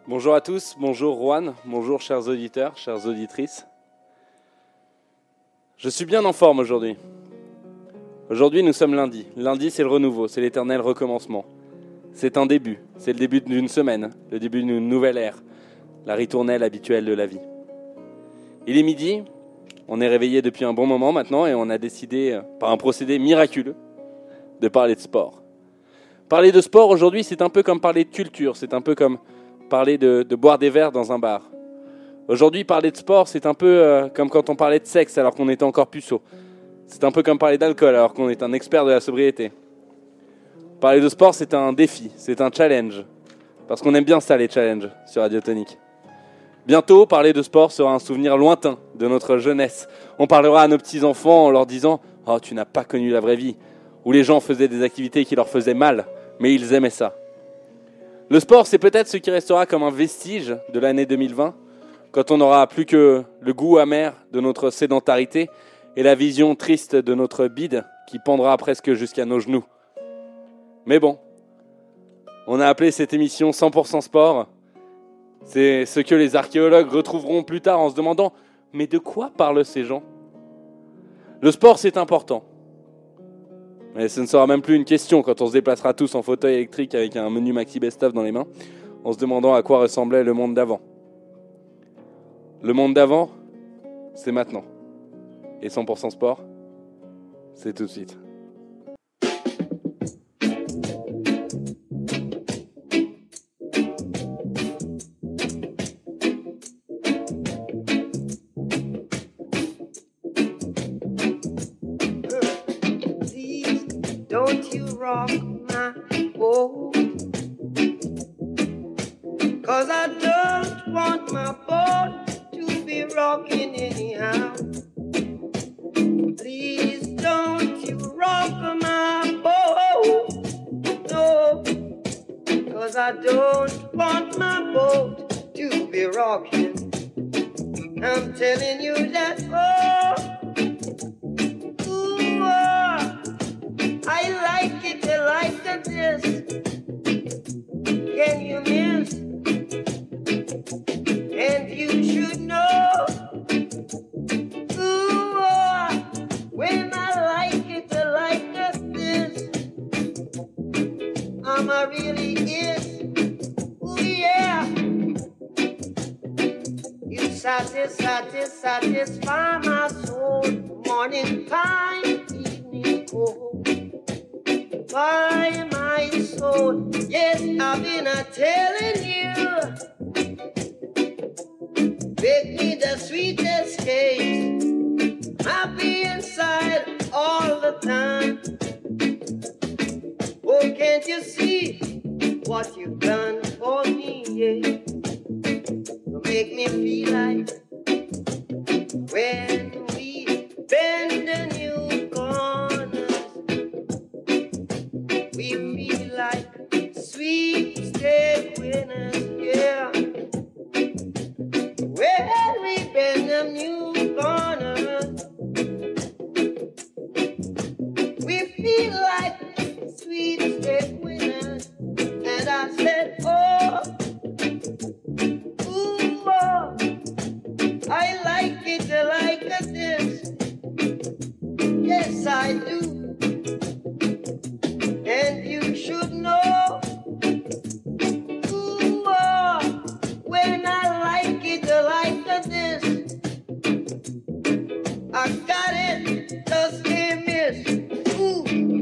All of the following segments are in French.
Bonjour à tous, bonjour Juan, bonjour chers auditeurs, chères auditrices. Je suis bien en forme aujourd'hui. Aujourd'hui nous sommes lundi. Lundi c'est le renouveau, c'est l'éternel recommencement. C'est un début, c'est le début d'une semaine, le début d'une nouvelle ère, la ritournelle habituelle de la vie. Il est midi, on est réveillé depuis un bon moment maintenant et on a décidé, par un procédé miraculeux, de parler de sport. Parler de sport aujourd'hui c'est un peu comme parler de culture, c'est un peu comme parler de boire des verres dans un bar. Aujourd'hui, parler de sport, c'est un peu comme quand on parlait de sexe alors qu'on était encore puceau. C'est un peu comme parler d'alcool alors qu'on est un expert de la sobriété. Parler de sport, c'est un défi, c'est un challenge. Parce qu'on aime bien ça, les challenges, sur Radio Tonique. Bientôt, parler de sport sera un souvenir lointain de notre jeunesse. On parlera à nos petits-enfants en leur disant « Oh, tu n'as pas connu la vraie vie » où les gens faisaient des activités qui leur faisaient mal, mais ils aimaient ça. Le sport, c'est peut-être ce qui restera comme un vestige de l'année 2020, quand on n'aura plus que le goût amer de notre sédentarité et la vision triste de notre bide qui pendra presque jusqu'à nos genoux. Mais bon, on a appelé cette émission 100% sport. C'est ce que les archéologues retrouveront plus tard en se demandant « Mais de quoi parlent ces gens ?» Le sport, c'est important. Mais ce ne sera même plus une question quand on se déplacera tous en fauteuil électrique avec un menu Maxi Best-of dans les mains, en se demandant à quoi ressemblait le monde d'avant. Le monde d'avant, c'est maintenant. Et 100% sport, c'est tout de suite. Don't you rock my boat, 'cause I don't want my boat to be rocking anyhow. Please don't you rock my boat, no, 'cause I don't want my boat to be rocking. I'm telling you that, I like it like this. Can you miss? And you should know. When I like it like this, I'm a really is. Ooh, yeah. You satisfy my soul. Morning time, evening cold. By my soul, yes, I've been telling you, make me the sweetest cake, happy inside all the time. Oh, can't you see what you've done for me, yeah? You make me feel like when we bend the new corners, we feel like sweepstake winners, yeah. When we bend the new corners, we feel like sweepstake winners. And I said, oh, ooh, oh, I like it like this. Yes, I do. And you should know, ooh, oh, when I like it like this, I got it, just a miss. Ooh,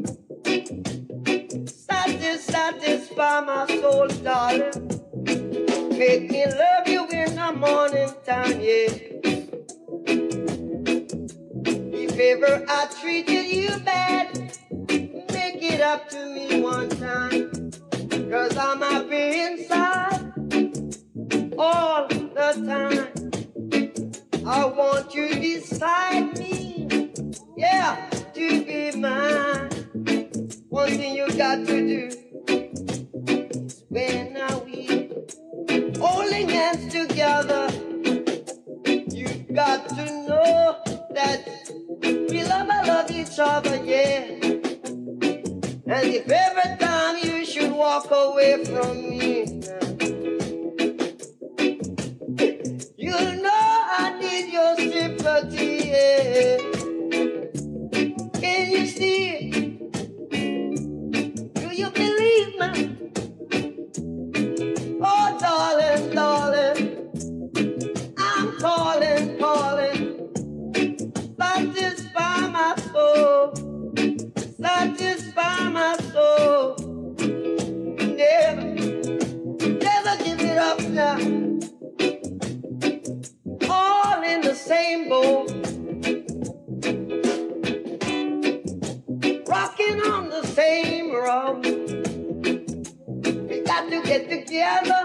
satisfy my soul, darling. Make me love you in the morning time, yeah. If ever I treated you bad, make it up to me one time, 'cause I'm happy inside all the time. I want you beside me, yeah, to be mine. One thing you got to do is when we holding hands together, you got to know that we love each other, yeah. And if every time you should walk away from me, come. We got to get together,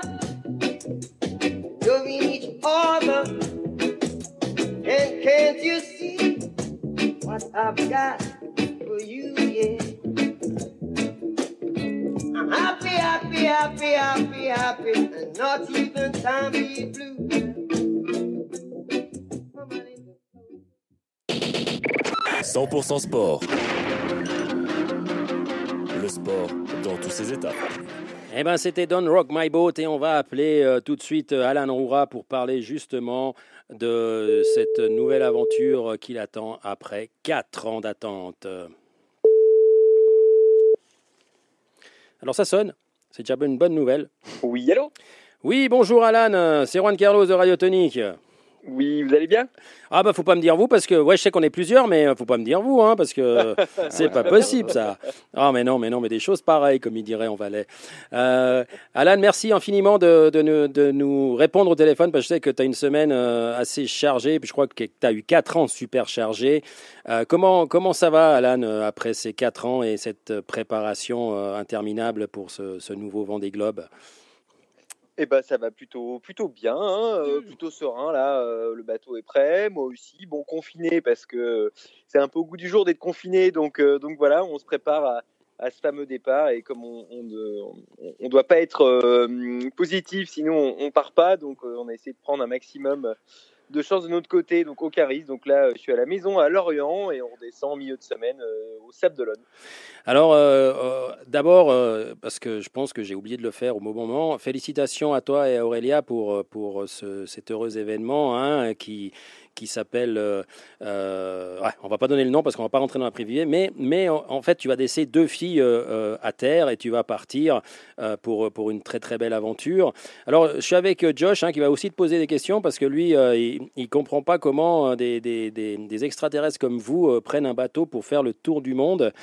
loving each other. And can't you see what I've got for you, yeah? I'm happy, happy, happy, happy, happy, and not even time to be blue. 100% sport. Le sport dans tous ses états. Eh ben, c'était Don't Rock My Boat et on va appeler tout de suite Alan Roura pour parler justement de cette nouvelle aventure qui l'attend après 4 ans d'attente. Alors ça sonne, c'est déjà une bonne nouvelle. Oui, allô? Oui, bonjour Alan, c'est Juan Carlos de Radio Tonique. Oui, vous allez bien? Ah bah faut pas me dire vous parce que ouais je sais qu'on est plusieurs mais faut pas me dire vous hein parce que c'est pas possible ça. Ah mais non mais des choses pareilles comme il dirait en Valais. Alan, merci infiniment de nous répondre au téléphone parce que je sais que tu as une semaine assez chargée puis je crois que tu as eu 4 ans super chargés. Comment ça va Alan après ces 4 ans et cette préparation interminable pour ce nouveau Vendée Globe? Eh ben, ça va plutôt bien, hein, plutôt serein là. Le bateau est prêt, moi aussi. Bon, confiné parce que c'est un peu au goût du jour d'être confiné, donc voilà, on se prépare à ce fameux départ et comme on doit pas être positif, sinon on part pas, donc on a essayé de prendre un maximum de chance de notre côté, donc au Caris. Donc là, je suis à la maison à Lorient et on redescend en milieu de semaine au Sable d'Olonne. Alors, d'abord, parce que je pense que j'ai oublié de le faire au bon moment, félicitations à toi et à Aurélia pour cet heureux événement hein, qui s'appelle... on va pas donner le nom parce qu'on va pas rentrer dans la privée, mais en fait, tu vas laisser 2 filles à terre et tu vas partir pour une très très belle aventure. Alors, je suis avec Josh hein, qui va aussi te poser des questions parce que lui, il comprend pas comment des extraterrestres comme vous prennent un bateau pour faire le tour du monde.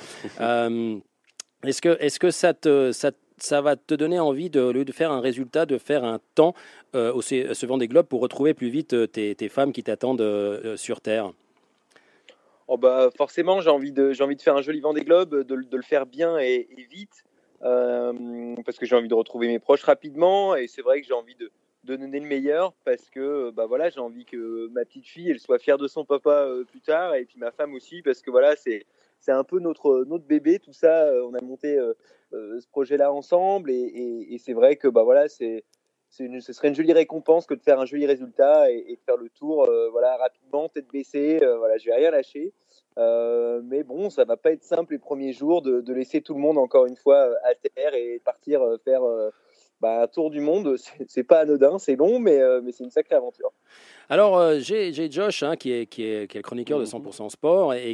Est-ce que ça va te donner envie au lieu de faire un résultat, de faire un temps au ce Vendée Globe pour retrouver plus vite tes femmes qui t'attendent sur Terre? Oh bah forcément, j'ai envie de faire un joli Vendée Globe, de le faire bien et vite, parce que j'ai envie de retrouver mes proches rapidement et c'est vrai que j'ai envie de donner le meilleur parce que bah voilà, j'ai envie que ma petite fille elle soit fière de son papa plus tard et puis ma femme aussi parce que voilà c'est un peu notre bébé tout ça. On a monté ce projet-là ensemble et c'est vrai que bah voilà ce serait une jolie récompense que de faire un joli résultat et de faire le tour voilà rapidement tête baissée. Voilà, je vais rien lâcher. Mais bon, ça va pas être simple les premiers jours de laisser tout le monde encore une fois à terre et partir faire un tour du monde. C'est pas anodin, c'est long, mais c'est une sacrée aventure. Alors, j'ai Josh hein, qui est le chroniqueur de 100% Sport et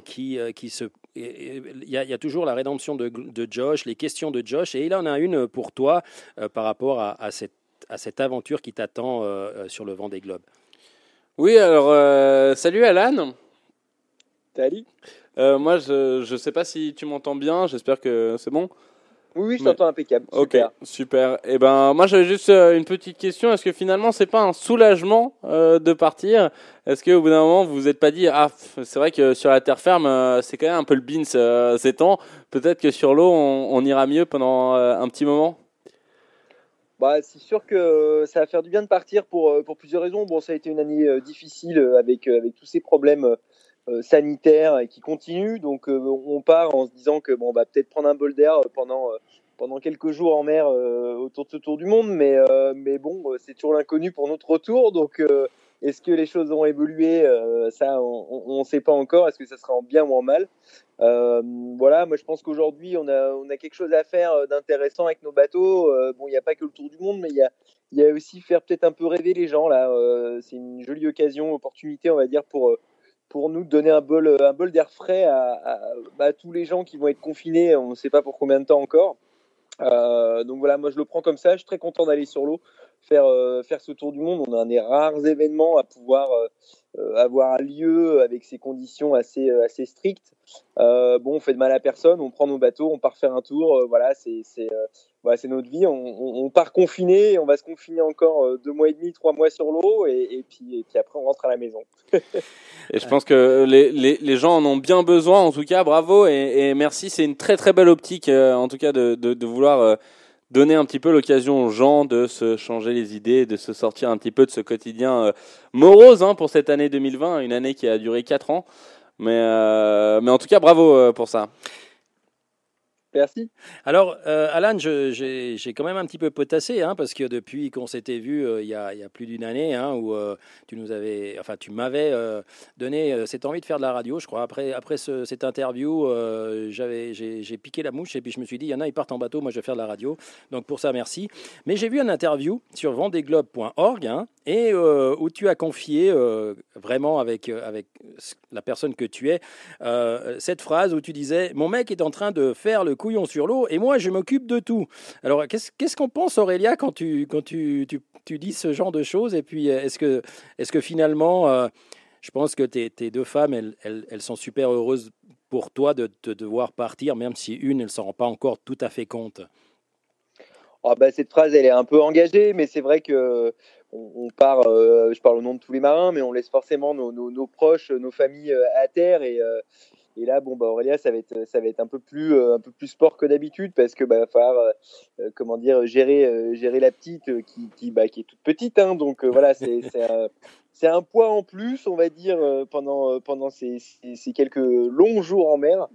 il y a toujours la rédemption de Josh, les questions de Josh, et il en a une pour toi par rapport à cette aventure qui t'attend sur le Vendée Globe. Oui, alors salut Alan. Salut. Moi, je sais pas si tu m'entends bien, j'espère que c'est bon. Oui, je t'entends impeccable. Super. Ok, super. Et ben, moi, j'avais juste une petite question. Est-ce que finalement, c'est pas un soulagement de partir? Est-ce que au bout d'un moment, vous vous êtes pas dit, c'est vrai que sur la terre ferme, c'est quand même un peu le beans ces temps. Peut-être que sur l'eau, on ira mieux pendant un petit moment. Bah, c'est sûr que ça va faire du bien de partir pour plusieurs raisons. Bon, ça a été une année difficile avec tous ces problèmes sanitaires et qui continuent. Donc, on part en se disant que bon, on va peut-être prendre un bol d'air pendant quelques jours en mer autour de ce tour du monde. Mais bon, c'est toujours l'inconnu pour notre retour. Donc, est-ce que les choses ont évolué? Ça, on ne sait pas encore. Est-ce que ça sera en bien ou en mal? Voilà, moi je pense qu'aujourd'hui on a quelque chose à faire d'intéressant avec nos bateaux. Bon, il n'y a pas que le tour du monde, mais il y a aussi faire peut-être un peu rêver les gens là. C'est une jolie opportunité, on va dire, pour nous de donner un bol d'air frais à tous les gens qui vont être confinés. On ne sait pas pour combien de temps encore. Donc voilà, moi je le prends comme ça. Je suis très content d'aller sur l'eau, faire ce tour du monde. On a un des rares événements à pouvoir avoir lieu avec ces conditions assez strictes. On fait de mal à personne, on prend nos bateaux, on part faire un tour. Voilà, c'est notre vie. On part confiné, et on va se confiner encore 2 mois et demi, 3 mois sur l'eau, et puis après on rentre à la maison. Et je pense que les gens en ont bien besoin, en tout cas, bravo et merci. C'est une très très belle optique, en tout cas, de vouloir donner un petit peu l'occasion aux gens de se changer les idées, de se sortir un petit peu de ce quotidien morose pour cette année 2020, une année qui a duré 4 ans. Mais en tout cas, bravo pour ça. Merci. Alors, Alan, j'ai quand même un petit peu potassé, parce que depuis qu'on s'était vu il y a plus d'une année, où tu m'avais donné cette envie de faire de la radio, je crois. Après cette interview, j'ai piqué la mouche et puis je me suis dit, il y en a, ils partent en bateau, moi je vais faire de la radio. Donc pour ça, merci. Mais j'ai vu une interview sur vendeglobe.org et où tu as confié vraiment avec la personne que tu es cette phrase où tu disais, mon mec est en train de faire le couillon sur l'eau et moi je m'occupe de tout. Alors qu'est-ce qu'on pense, Aurélia, quand tu dis ce genre de choses? Et puis est-ce que finalement je pense que tes deux femmes elles sont super heureuses pour toi de te devoir partir, même si une elle s'en rend pas encore tout à fait compte? Cette phrase elle est un peu engagée, mais c'est vrai que on part, je parle au nom de tous les marins, mais on laisse forcément nos proches, nos familles à terre, et là, Aurélia, ça va être un peu plus sport que d'habitude, parce que va falloir, gérer la petite qui est toute petite, donc voilà, c'est un poids en plus, on va dire, pendant ces quelques longs jours en mer.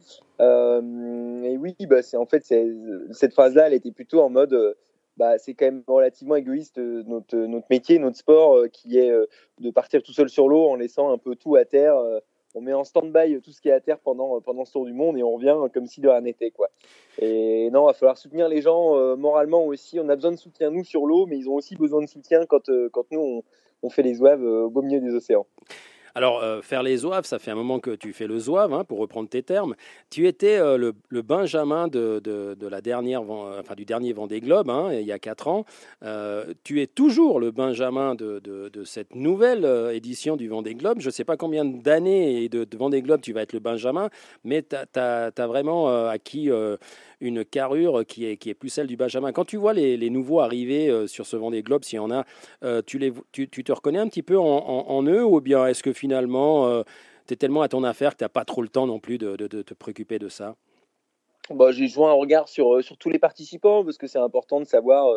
Et oui, cette phrase-là, elle était plutôt en mode, c'est quand même relativement égoïste notre métier, notre sport, qui est de partir tout seul sur l'eau en laissant un peu tout à terre. On met en stand-by tout ce qui est à terre pendant ce tour du monde, et on revient comme si de rien n'était, quoi. Et non, il va falloir soutenir les gens moralement aussi. On a besoin de soutien, nous, sur l'eau, mais ils ont aussi besoin de soutien quand nous, on fait les zouaves au beau milieu des océans. Alors, faire les zouaves, ça fait un moment que tu fais le zouave, pour reprendre tes termes. Tu étais le Benjamin de la dernière, du dernier Vendée Globe, il y a 4 ans. Tu es toujours le Benjamin de cette nouvelle édition du Vendée Globe. Je ne sais pas combien d'années et de Vendée Globe tu vas être le Benjamin, mais tu as vraiment acquis une carrure qui est plus celle du Benjamin. Quand tu vois les nouveaux arriver sur ce Vendée Globe, s'il y en a, tu te reconnais un petit peu en eux, ou bien est-ce que finalement tu es tellement à ton affaire que tu n'as pas trop le temps non plus de te préoccuper de ça? J'ai joint un regard sur tous les participants, parce que c'est important de savoir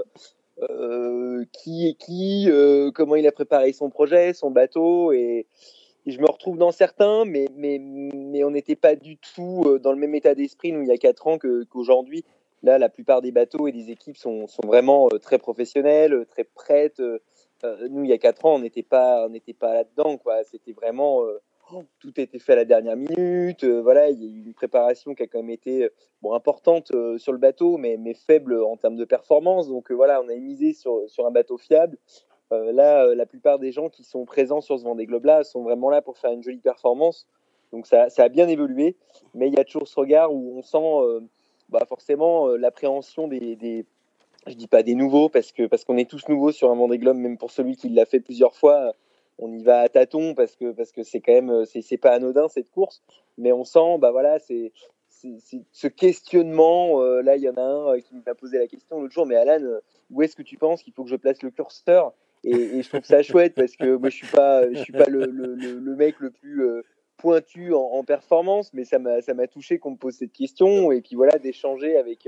qui est qui, comment il a préparé son projet, son bateau, et je me retrouve dans certains, mais on n'était pas du tout dans le même état d'esprit, nous, il y a 4 ans, qu'aujourd'hui. Là, la plupart des bateaux et des équipes sont vraiment très professionnelles, très prêtes. Nous, il y a 4 ans, on n'était pas là-dedans, quoi. C'était vraiment tout était fait à la dernière minute. Voilà, il y a eu une préparation qui a quand même été importante sur le bateau, mais faible en termes de performance. Donc voilà, on a misé sur un bateau fiable. Là, la plupart des gens qui sont présents sur ce Vendée Globe-là sont vraiment là pour faire une jolie performance. Donc ça a bien évolué, mais il y a toujours ce regard où on sent forcément l'appréhension des je dis pas des nouveaux, parce qu'on est tous nouveaux sur un Vendée Globe, même pour celui qui l'a fait plusieurs fois. On y va à tâtons, parce que c'est quand même c'est pas anodin, cette course, mais on sent c'est ce questionnement. Là, il y en a un qui m'a posé la question l'autre jour, mais Alan, où est-ce que tu penses qu'il faut que je place le curseur? Et je trouve ça chouette, parce que moi je suis pas le mec le plus pointu en performance, mais ça m'a touché qu'on me pose cette question, et puis voilà, d'échanger avec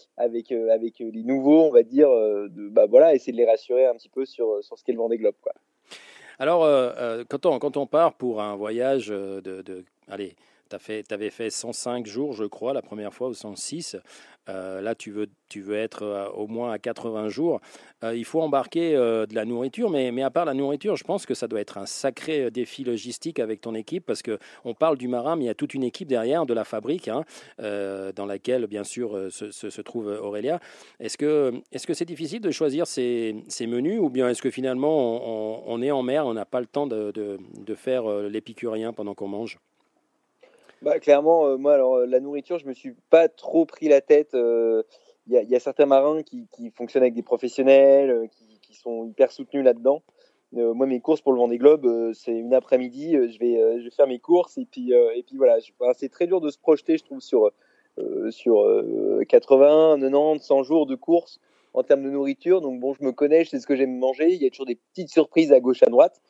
les nouveaux, on va dire, essayer de les rassurer un petit peu sur ce qu'est le Vendée Globe, quoi. Alors, quand on part pour un voyage allez, tu avais fait 105 jours, je crois, la première fois, ou 106. Là, tu veux être au moins à 80 jours. Il faut embarquer de la nourriture, mais à part la nourriture, je pense que ça doit être un sacré défi logistique avec ton équipe, parce qu'on parle du marin, mais il y a toute une équipe derrière de la fabrique, dans laquelle, bien sûr, se trouve Aurélia. Est-ce que c'est difficile de choisir ces menus, ou bien est-ce que finalement, on est en mer, on n'a pas le temps de faire l'épicurien pendant qu'on mange? Clairement, moi, alors la nourriture, je me suis pas trop pris la tête. Il y a certains marins qui fonctionnent avec des professionnels, qui sont hyper soutenus là-dedans. Moi, mes courses pour le Vendée Globe, c'est une après-midi, je vais faire mes courses et puis voilà. C'est très dur de se projeter, je trouve, sur 80, 90, 100 jours de course en termes de nourriture. Donc bon, je me connais, je sais ce que j'aime manger. Il y a toujours des petites surprises à gauche, à droite.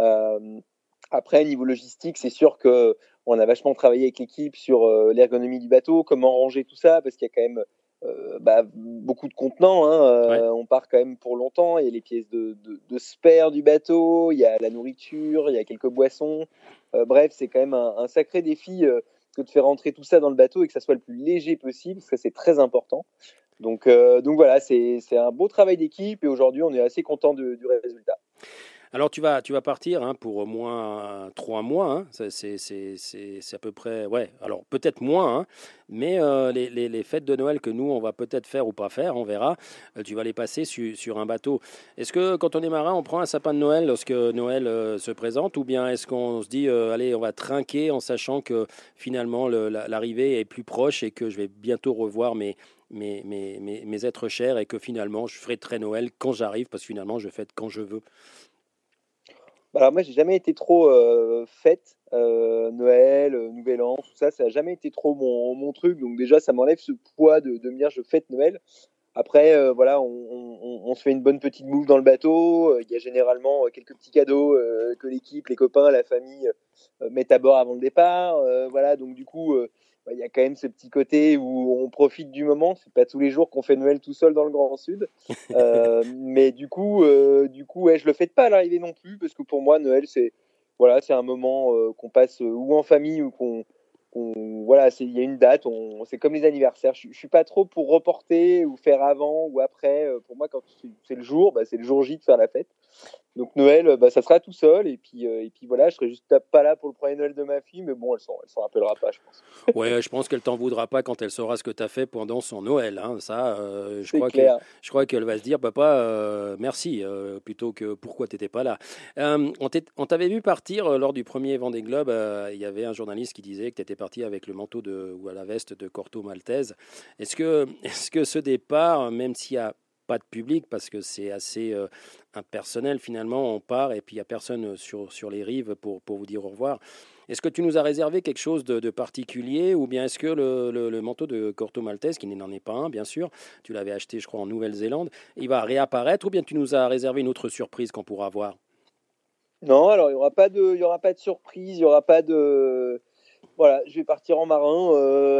Après, niveau logistique, c'est sûr que on a vachement travaillé avec l'équipe sur l'ergonomie du bateau, comment ranger tout ça, parce qu'il y a quand même beaucoup de contenants. Ouais. On part quand même pour longtemps. Il y a les pièces de spare du bateau, il y a la nourriture, il y a quelques boissons. Bref, c'est quand même un sacré défi que de faire rentrer tout ça dans le bateau et que ça soit le plus léger possible, parce que c'est très important. Donc voilà, c'est un beau travail d'équipe et aujourd'hui, on est assez content du résultat. Alors tu vas partir pour au moins 3 mois, hein. C'est à peu près, ouais, alors peut-être moins, hein, mais les fêtes de Noël que nous on va peut-être faire ou pas faire, on verra, tu vas les passer sur un bateau. Est-ce que quand on est marin, on prend un sapin de Noël lorsque Noël se présente, ou bien est-ce qu'on se dit, allez, on va trinquer en sachant que finalement l'arrivée est plus proche et que je vais bientôt revoir mes êtres chers et que finalement je ferai très Noël quand j'arrive, parce que finalement je fête quand je veux. Alors moi, j'ai jamais été trop fête, Noël, Nouvel An, tout ça, ça a jamais été trop mon truc. Donc déjà, ça m'enlève ce poids de me dire je fête Noël. Après, voilà, on se fait une bonne petite bouffe dans le bateau. Il y a généralement quelques petits cadeaux que l'équipe, les copains, la famille mettent à bord avant le départ. Voilà, donc du coup, il y a quand même ce petit côté où on profite du moment. C'est pas tous les jours qu'on fait Noël tout seul dans le Grand Sud. Mais du coup, ouais, je le fête pas à l'arrivée non plus parce que pour moi, Noël, c'est voilà, c'est un moment qu'on passe ou en famille ou voilà, il y a une date, c'est comme les anniversaires. Je suis pas trop pour reporter ou faire avant ou après. Pour moi, quand c'est le jour, c'est le jour J de faire la fête. Donc Noël, ça sera tout seul. Et puis voilà, je serai juste pas là pour le premier Noël de ma fille, mais bon, elle s'en rappellera pas, je pense. Ouais, je pense qu'elle t'en voudra pas quand elle saura ce que tu as fait pendant son Noël, hein. Ça, C'est clair. je crois qu'elle va se dire, papa, merci, plutôt que pourquoi tu n'étais pas là. On t'avait vu partir lors du premier Vendée Globe. Il y avait un journaliste qui disait que tu étais parti avec le manteau ou à la veste de Corto Maltese. Est-ce que ce départ, même s'il y a pas de public, parce que c'est assez impersonnel finalement, on part et puis il n'y a personne sur les rives pour vous dire au revoir. Est-ce que tu nous as réservé quelque chose de particulier, ou bien est-ce que le manteau de Corto Maltese, qui n'en est pas un bien sûr, tu l'avais acheté je crois en Nouvelle-Zélande, il va réapparaître, ou bien tu nous as réservé une autre surprise qu'on pourra voir? Non, alors il y aura pas de surprise, il y aura pas de. Voilà, je vais partir en marin,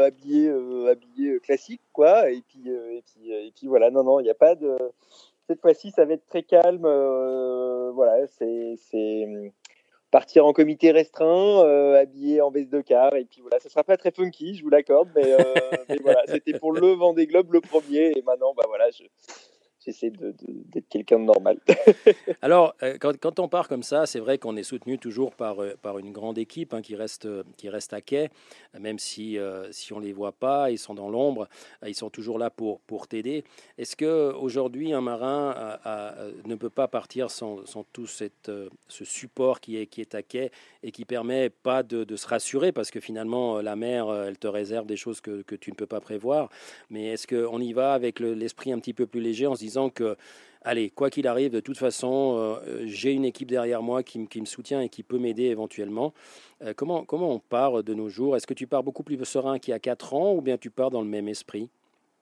habillé classique, quoi. Et puis voilà, non, il n'y a pas de. Cette fois-ci, ça va être très calme. Voilà, c'est partir en comité restreint, habillé en veste de quart. Et puis voilà, ça sera pas très funky, je vous l'accorde, mais voilà, c'était pour le Vendée Globe le premier. Et maintenant, voilà, j'essaie d'être quelqu'un de normal. Alors, quand on part comme ça, c'est vrai qu'on est soutenu toujours par une grande équipe, hein, qui reste à quai, même si on ne les voit pas, ils sont dans l'ombre, ils sont toujours là pour t'aider. Est-ce qu'aujourd'hui, un marin ne peut pas partir sans tout ce support qui est à quai et qui permet pas de se rassurer, parce que finalement, la mer, elle te réserve des choses que tu ne peux pas prévoir. Mais est-ce qu'on y va avec l'esprit un petit peu plus léger en se disant que, allez, quoi qu'il arrive, de toute façon, j'ai une équipe derrière moi qui me soutient et qui peut m'aider éventuellement. Comment on part de nos jours? Est-ce que tu pars beaucoup plus serein qu'il y a 4 ans, ou bien tu pars dans le même esprit?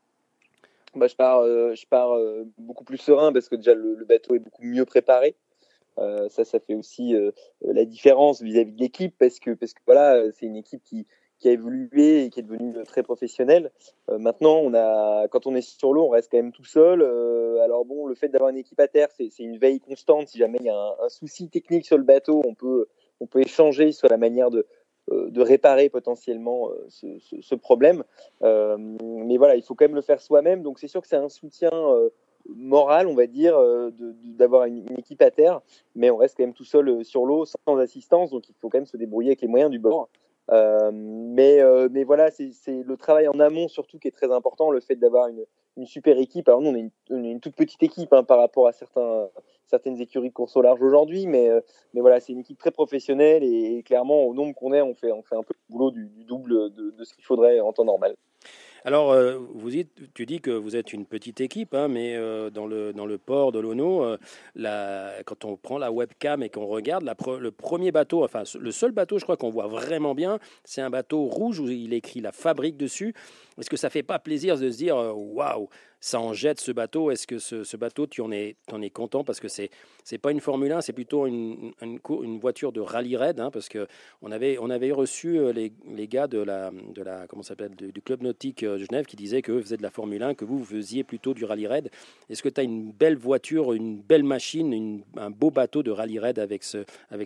Je pars beaucoup plus serein parce que déjà le bateau est beaucoup mieux préparé. Ça fait aussi la différence vis-à-vis de l'équipe parce que voilà, c'est une équipe qui a évolué et qui est devenue très professionnelle. Maintenant, quand on est sur l'eau, on reste quand même tout seul. Alors bon, le fait d'avoir une équipe à terre, c'est une veille constante. Si jamais il y a un souci technique sur le bateau, on peut échanger sur la manière de réparer potentiellement ce problème. Mais voilà, il faut quand même le faire soi-même. Donc c'est sûr que c'est un soutien moral, on va dire, d'avoir une équipe à terre, mais on reste quand même tout seul sur l'eau, sans assistance, donc il faut quand même se débrouiller avec les moyens du bord. Mais voilà, c'est le travail en amont surtout qui est très important, le fait d'avoir une super équipe. Alors nous, on est une toute petite équipe par rapport à certaines écuries de course au large aujourd'hui, mais voilà, c'est une équipe très professionnelle et clairement, au nombre qu'on est, on fait un peu le boulot du double de ce qu'il faudrait en temps normal. Alors, tu dis que vous êtes une petite équipe, hein, mais dans le port de l'Ono, quand on prend la webcam et qu'on regarde le premier bateau, enfin le seul bateau, je crois qu'on voit vraiment bien, c'est un bateau rouge où il est écrit la fabrique dessus. Est-ce que ça fait pas plaisir de se dire, waouh, ça en jette ce bateau? Est-ce que ce bateau, t'en es content parce que c'est pas une Formule 1, c'est plutôt une voiture de rallye raid, hein, parce que on avait reçu les gars de la comment ça s'appelle, du club nautique de Genève qui disaient qu'eux faisaient de la Formule 1, que vous faisiez plutôt du rallye raid. Est-ce que tu as une belle voiture, une belle machine, un beau bateau de rallye raid avec ce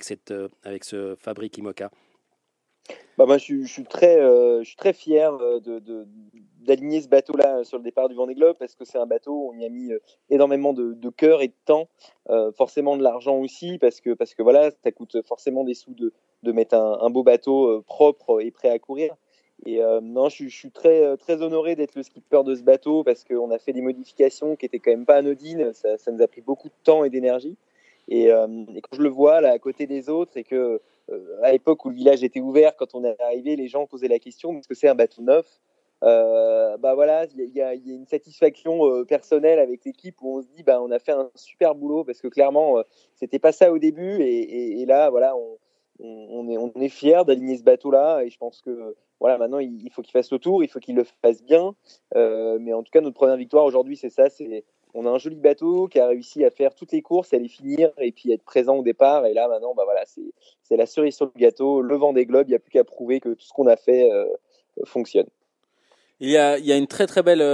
Fabrique IMOCA? Bah, moi, je suis très fier d'aligner ce bateau-là sur le départ du Vendée Globe parce que c'est un bateau où on y a mis énormément de cœur et de temps, forcément de l'argent aussi parce que voilà, ça coûte forcément des sous de mettre un beau bateau propre et prêt à courir. Et non, je suis très honoré d'être le skipper de ce bateau parce qu'on a fait des modifications qui étaient quand même pas anodines. Ça nous a pris beaucoup de temps et d'énergie. Et quand je le vois là à côté des autres et que à l'époque où le village était ouvert, quand on est arrivé, les gens posaient la question est-ce que c'est un bateau neuf? Bah voilà, il y a une satisfaction personnelle avec l'équipe où on se dit bah on a fait un super boulot parce que clairement c'était pas ça au début et là voilà on est fiers d'aligner ce bateau là et je pense que voilà maintenant il faut qu'il fasse le tour, il faut qu'il le fasse bien, mais en tout cas notre première victoire aujourd'hui c'est ça, c'est on a un joli bateau qui a réussi à faire toutes les courses, à les finir et puis être présent au départ. Et là, maintenant, bah voilà, c'est la cerise sur le gâteau, le Vendée Globe. Il n'y a plus qu'à prouver que tout ce qu'on a fait fonctionne. Il y a une très très belle,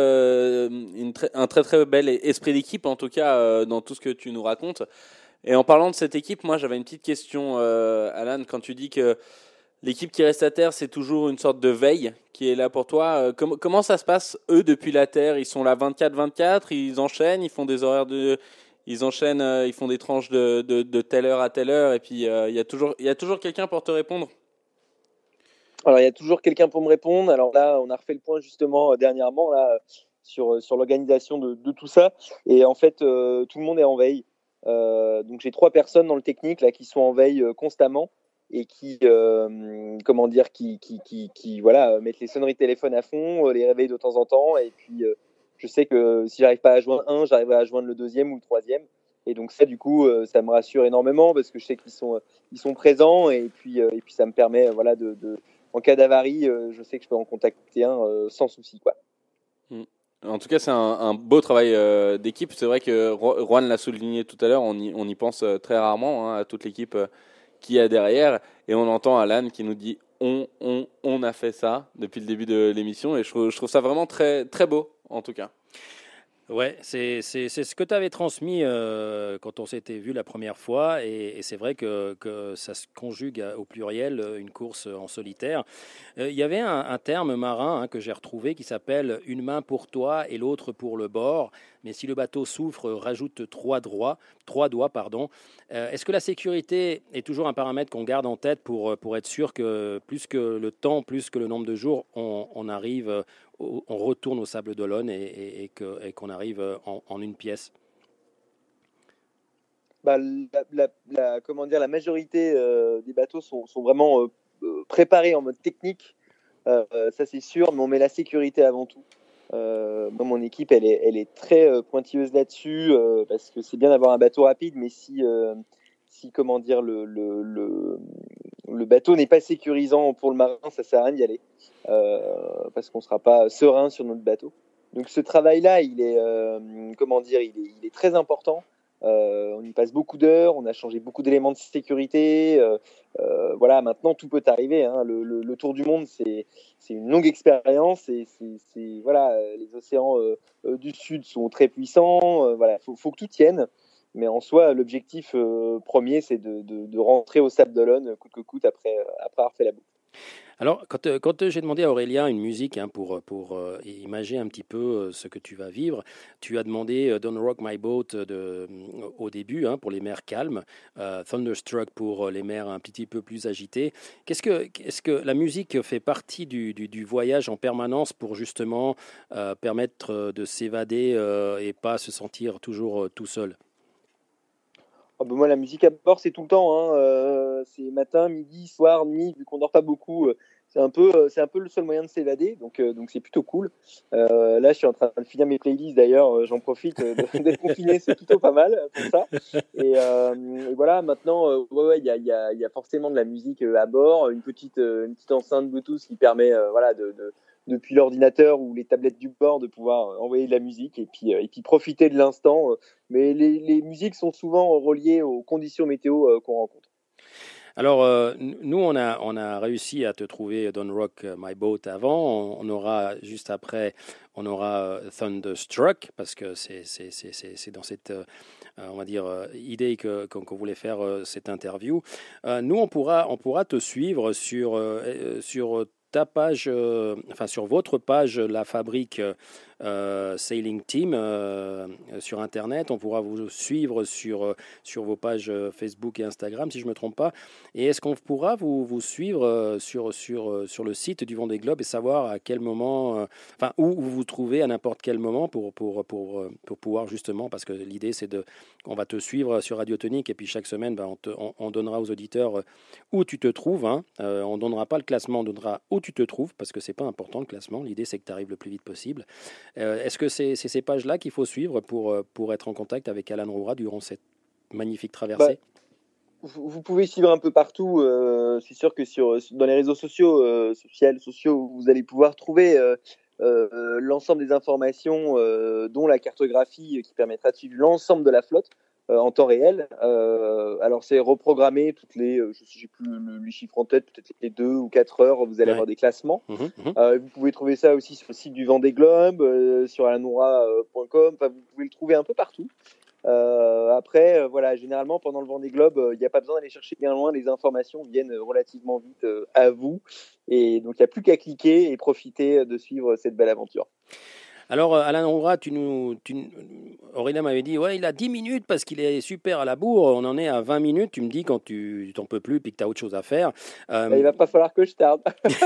un très très bel esprit d'équipe en tout cas dans tout ce que tu nous racontes. Et en parlant de cette équipe, moi j'avais une petite question, Alan, quand tu dis que l'équipe qui reste à terre, c'est toujours une sorte de veille qui est là pour toi. Comment ça se passe, eux, depuis la terre? Ils sont là 24-24, ils enchaînent, ils font des horaires ils enchaînent, ils font des tranches de telle heure à telle heure, et puis il y a toujours quelqu'un pour te répondre. Alors, il y a toujours quelqu'un pour me répondre. Alors là, on a refait le point justement dernièrement là, sur l'organisation de tout ça. Et en fait, tout le monde est en veille. Donc, j'ai 3 personnes dans le technique là, qui sont en veille constamment et qui, comment dire, qui voilà, mettent les sonneries de téléphone à fond, les réveillent de temps en temps. Et puis, je sais que si j'arrive pas à joindre un, j'arriverai à joindre le deuxième ou le troisième. Et donc ça, du coup, ça me rassure énormément parce que je sais qu'ils sont présents et puis ça me permet, voilà, en cas d'avarie, je sais que je peux en contacter un sans souci, quoi. En tout cas, c'est un beau travail d'équipe. C'est vrai que Juan l'a souligné tout à l'heure, on y pense très rarement à toute l'équipe qu'il y a derrière. Et on entend Alan qui nous dit on a fait ça depuis le début de l'émission. Et je trouve ça vraiment très, très beau, en tout cas. Ouais, c'est ce que tu avais transmis quand on s'était vu la première fois, et c'est vrai que ça se conjugue au pluriel, une course en solitaire. Il y avait un terme marin que j'ai retrouvé qui s'appelle une main pour toi et l'autre pour le bord, mais si le bateau souffre, rajoute trois doigts, pardon. Est-ce que la sécurité est toujours un paramètre qu'on garde en tête pour être sûr que plus que le temps, plus que le nombre de jours, on arrive, on retourne au Sable d'Olonne et qu'on arrive en une pièce? Bah, comment dire, la majorité des bateaux sont vraiment préparés en mode technique, ça c'est sûr, mais on met la sécurité avant tout. Moi, mon équipe, elle est très pointilleuse là-dessus parce que c'est bien d'avoir un bateau rapide, mais si comment dire, le bateau n'est pas sécurisant pour le marin, ça sert à rien d'y aller parce qu'on ne sera pas serein sur notre bateau. Donc ce travail-là, il est comment dire, il est très important. On y passe beaucoup d'heures, on a changé beaucoup d'éléments de sécurité. Voilà, maintenant tout peut arriver. Hein. Le tour du monde, c'est une longue expérience et voilà, les océans du Sud sont très puissants. Voilà, faut que tout tienne. Mais en soi, l'objectif premier, c'est de rentrer au Sable d'Olonne coûte que coûte après avoir fait la boucle. Alors, quand j'ai demandé à Aurélien une musique pour imager un petit peu ce que tu vas vivre, tu as demandé Don't Rock My Boat au début pour les mers calmes, Thunderstruck pour les mers un petit peu plus agitées. Est-ce que la musique fait partie du voyage en permanence pour justement permettre de s'évader et pas se sentir toujours tout seul? Oh ben moi, la musique à bord, c'est tout le temps. Hein. C'est matin, midi, soir, nuit, vu qu'on dort pas beaucoup. c'est un peu le seul moyen de s'évader, donc c'est plutôt cool. Là, je suis en train de finir mes playlists d'ailleurs, j'en profite d'être confiné, c'est plutôt pas mal pour ça. Et voilà, maintenant, il y a forcément de la musique à bord, une petite enceinte Bluetooth qui permet, voilà, depuis l'ordinateur ou les tablettes du bord de pouvoir envoyer de la musique et puis profiter de l'instant. Mais les musiques sont souvent reliées aux conditions météo qu'on rencontre. Alors, nous, on a réussi à te trouver Don't Rock My Boat avant. On aura, juste après, on aura Thunderstruck, parce que c'est dans cette, on va dire, idée qu'on voulait faire cette interview. Nous, on pourra te suivre sur ta page, enfin sur votre page La Fabrique Sailing Team sur Internet. On pourra vous suivre sur vos pages Facebook et Instagram, si je ne me trompe pas. Et est-ce qu'on pourra vous suivre sur le site du Vendée Globe et savoir à quel moment, enfin où vous vous trouvez à n'importe quel moment pour pouvoir justement, parce que l'idée c'est on va te suivre sur Radio Tonique et puis chaque semaine on donnera aux auditeurs où tu te trouves. On ne donnera pas le classement, on donnera où tu te trouves parce que c'est pas important le classement. L'idée c'est que tu arrives le plus vite possible. Est-ce que c'est ces pages-là qu'il faut suivre pour être en contact avec Alan Roura durant cette magnifique traversée? Vous pouvez suivre un peu partout. C'est sûr que dans les réseaux sociaux, vous allez pouvoir trouver l'ensemble des informations, dont la cartographie qui permettra de suivre l'ensemble de la flotte en temps réel. Alors c'est reprogrammé toutes les, je sais plus les chiffres en tête, peut-être les 2 ou 4 heures, vous allez avoir des classements. Vous pouvez trouver ça aussi sur le site du Vendée Globe, sur alannoura.com. Enfin, vous pouvez le trouver un peu partout. Après, voilà, généralement pendant le Vendée Globe, il n'y a pas besoin d'aller chercher bien loin, les informations viennent relativement vite à vous, et donc il n'y a plus qu'à cliquer et profiter de suivre cette belle aventure. Alors, Alan Roura, Aurélien m'avait dit, ouais, il a 10 minutes parce qu'il est super à la bourre. On en est à 20 minutes. Tu me dis quand tu t'en peux plus et que tu as autre chose à faire. Il va pas falloir que je tarde.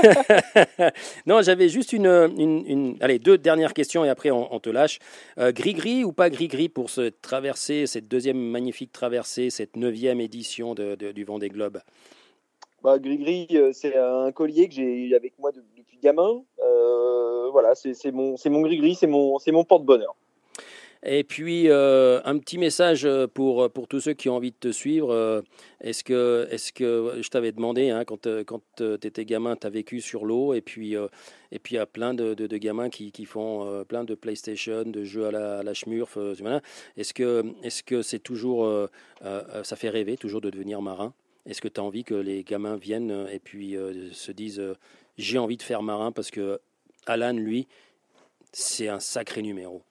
Non, j'avais juste allez, 2 dernières questions et après on te lâche. Gris-gris ou pas gris-gris pour cette deuxième magnifique traversée, cette 9e édition du Vendée Globe? Gris-gris, c'est un collier que j'ai avec moi depuis gamin. Voilà, c'est mon gris-gris, c'est mon porte-bonheur. Et puis, un petit message pour tous ceux qui ont envie de te suivre. Est-ce que je t'avais demandé, quand tu étais gamin, tu as vécu sur l'eau, et puis il y a plein de gamins qui font plein de PlayStation, de jeux à la Schmurf. Voilà. Est-ce que c'est toujours, ça fait rêver toujours de devenir marin? Est-ce que tu as envie que les gamins viennent et puis se disent j'ai envie de faire marin parce que Alan, lui, c'est un sacré numéro?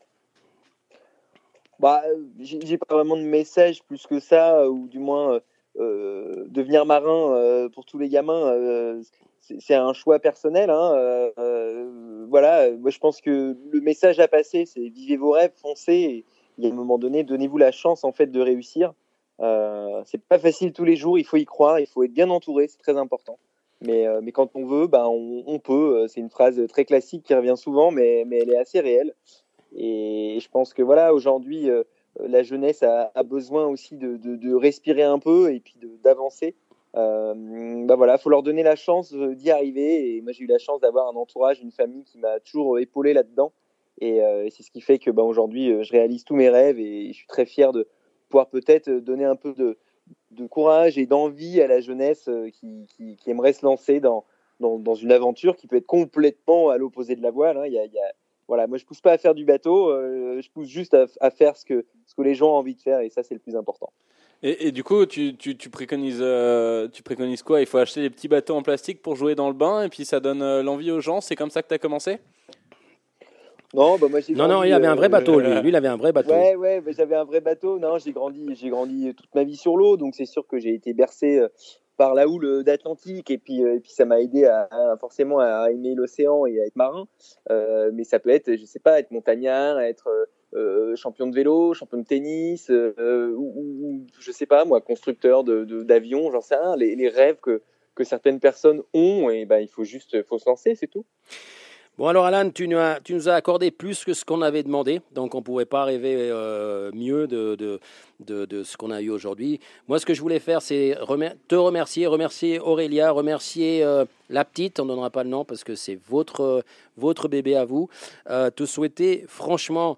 J'ai pas vraiment de message plus que ça, ou du moins devenir marin pour tous les gamins, c'est un choix personnel. Voilà, moi je pense que le message à passer, c'est vivez vos rêves, foncez, et à un moment donné, donnez-vous la chance en fait de réussir. C'est pas facile tous les jours, il faut y croire, il faut être bien entouré, c'est très important. Mais quand on veut, on peut. C'est une phrase très classique qui revient souvent, mais elle est assez réelle. Et je pense que voilà, aujourd'hui, la jeunesse a besoin aussi de respirer un peu et puis d'avancer. Voilà, faut leur donner la chance d'y arriver. Et moi, j'ai eu la chance d'avoir un entourage, une famille qui m'a toujours épaulé là-dedans. Et c'est ce qui fait que aujourd'hui, je réalise tous mes rêves et je suis très fier de pouvoir peut-être donner un peu de courage et d'envie à la jeunesse qui aimerait se lancer dans une aventure qui peut être complètement à l'opposé de la voile. Voilà, moi je pousse pas à faire du bateau, je pousse juste à faire ce que les gens ont envie de faire, et ça c'est le plus important. Et du coup, tu préconises quoi? Il faut acheter des petits bateaux en plastique pour jouer dans le bain et puis ça donne l'envie aux gens. C'est comme ça que tu as commencé? Non, moi j'ai grandi, non, il avait un vrai bateau, lui. Lui, il avait un vrai bateau. Ouais, j'avais un vrai bateau. Non, j'ai grandi toute ma vie sur l'eau, donc c'est sûr que j'ai été bercé par la houle d'Atlantique, et puis ça m'a aidé forcément à aimer l'océan et à être marin. Mais ça peut être, je sais pas, être montagnard, être champion de vélo, champion de tennis, ou je sais pas moi, constructeur d'avions, j'en sais rien. Les rêves que certaines personnes ont, et il faut se lancer, c'est tout. Bon, alors Alan, tu nous as accordé plus que ce qu'on avait demandé, donc on ne pouvait pas rêver mieux de ce qu'on a eu aujourd'hui. Moi, ce que je voulais faire, c'est te remercier Aurélia, remercier la petite, on ne donnera pas le nom parce que c'est votre bébé à vous, te souhaiter franchement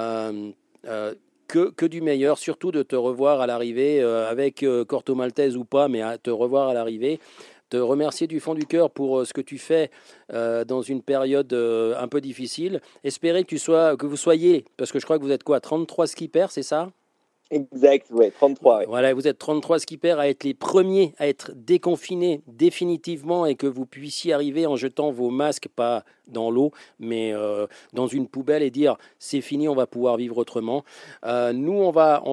que du meilleur, surtout de te revoir à l'arrivée, avec Corto Maltese ou pas, mais à te revoir à l'arrivée. Te remercier du fond du cœur pour ce que tu fais dans une période un peu difficile. Espérer que vous soyez, parce que je crois que vous êtes quoi, 33 skippers, c'est ça ? Exact, ouais, 33. Ouais. Voilà, vous êtes 33 skippers à être les premiers à être déconfinés définitivement et que vous puissiez arriver en jetant vos masques, pas dans l'eau, mais dans une poubelle et dire c'est fini, on va pouvoir vivre autrement. Nous, on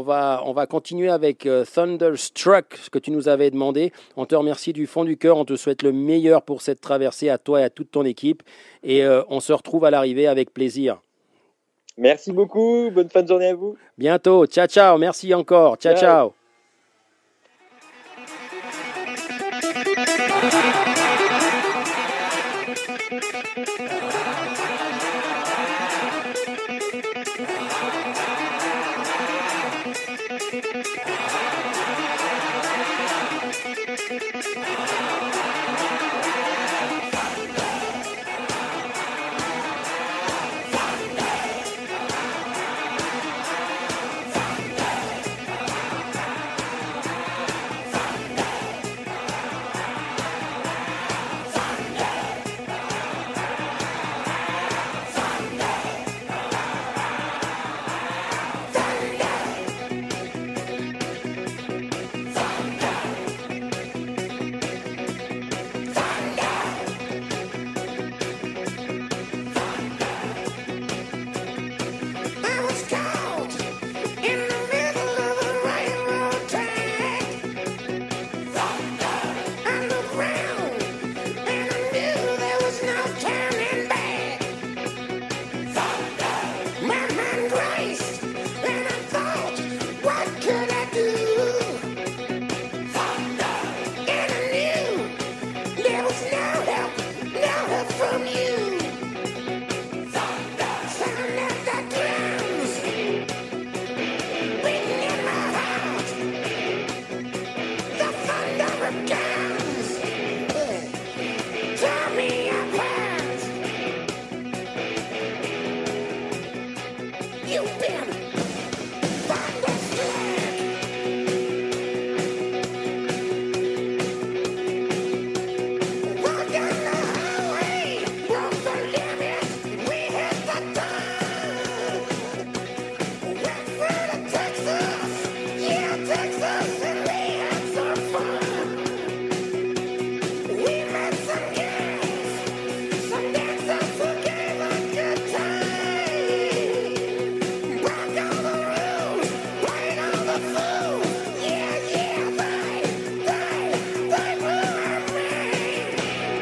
va continuer avec Thunderstruck, ce que tu nous avais demandé. On te remercie du fond du cœur, on te souhaite le meilleur pour cette traversée à toi et à toute ton équipe. Et on se retrouve à l'arrivée avec plaisir. Merci beaucoup, bonne fin de journée à vous. Bientôt, ciao ciao, merci encore, ciao ciao.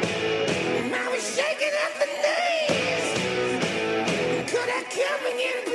Coming in